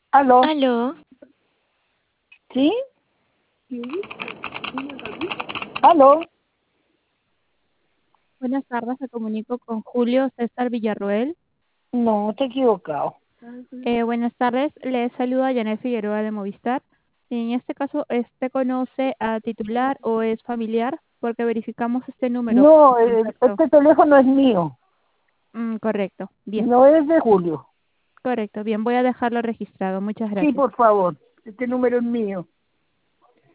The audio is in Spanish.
¿Aló? Aló, ¿Sí? ¿Aló? Buenas tardes, me comunico con Julio César Villarroel. No, te he equivocado. Buenas tardes, le saluda Janet Figueroa de Movistar. En este caso, ¿este conoce a titular o es familiar? Porque verificamos este número No, de contacto. este teléfono es mío, Correcto, bien, no es de Julio. correcto, bien, voy a dejarlo registrado. Muchas Sí, gracias. por favor, este número es mío.